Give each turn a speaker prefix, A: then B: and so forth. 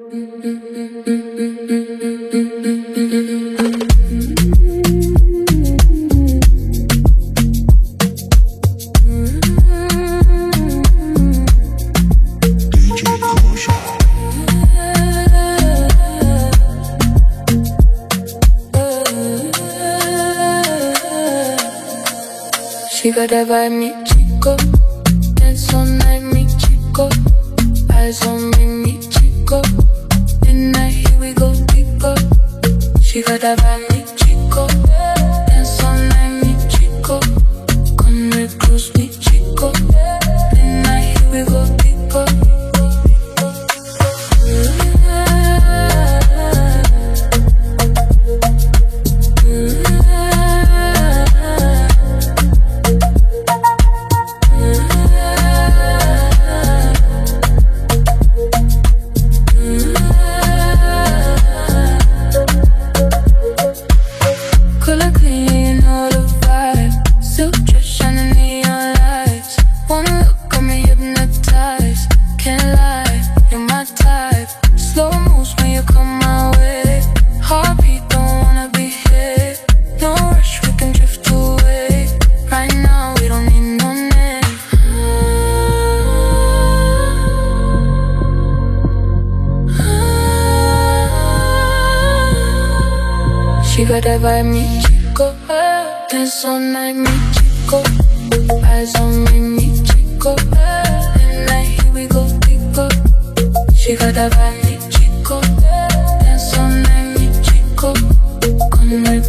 A: She got that vibe, mi chico. Dance all night, mi chico. Eyes on me, mi chico. Midnight, here we go, pico. She got that vibe, mi chico. Dance all night, mi chico. Come real close, mi chico. Midnight, here we go, pico. She got that vibe, mi chico. Dance all night, mi chico. Eyes on me, mi chico. Midnight, here we go, pico. She got that vibe, mi chico. Dance all night, mi chico. Come right